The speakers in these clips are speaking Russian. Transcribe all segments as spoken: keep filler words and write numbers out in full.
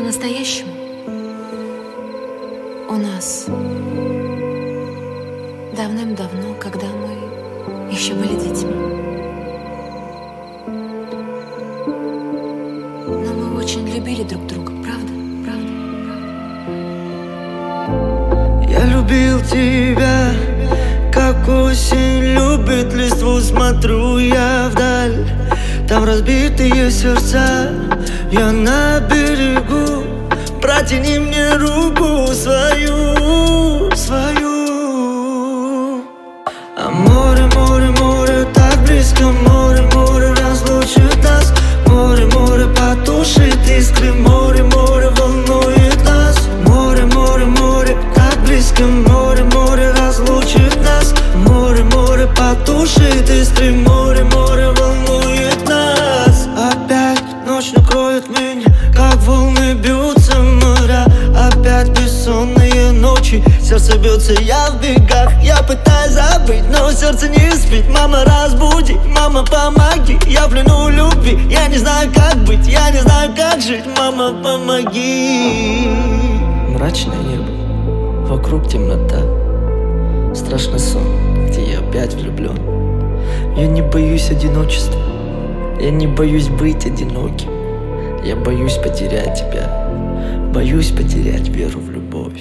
по-настоящему у нас давным-давно, когда мы еще были детьми. Но мы очень любили друг друга, правда? Правда? Правда? Я любил тебя, как осень любит листву. Смотрю я вдаль, там разбитые сердца. Я на берегу, протяни мне руку свою, свою. А море, море, море так близко. Море, море разлучит нас. Море, море потушит искры. Море, море волнует нас. Море, море, море так близко. Море, море разлучит нас. Море, море потушит искры. Море, море волнует нас. Опять ночь накроет меня, как волны бьются моря. Опять бессонные ночи, сердце бьется, я в бегах. Я пытаюсь забыть, но сердце не спит. Мама, разбуди, мама, помоги. Я в плену любви, я не знаю, как быть. Я не знаю, как жить, мама, помоги. Мрачное небо, вокруг темнота. Страшный сон, где я опять влюблен. Я не боюсь одиночества, я не боюсь быть одиноким. Я боюсь потерять тебя, боюсь потерять веру в любовь.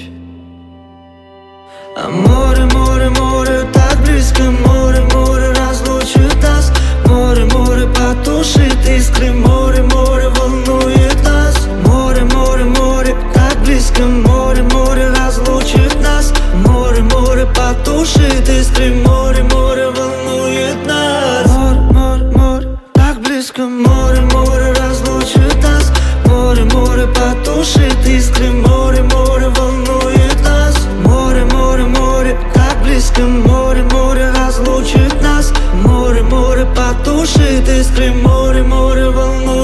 А море, море, море так близко. Море, море разлучит нас. Море, море потушит искры. Море, море волнует нас. Море, море, море так близко. Море, море разлучит нас. Море, море потушит искры. Море, море волнует нас. Море, море, море так близко. Море, море разлучит нас. Море, море потушит искры. Море, море волнует нас. Море, море, море так близко. Море, море разлучит нас. Море, море потушит искры. Море, море волнует нас.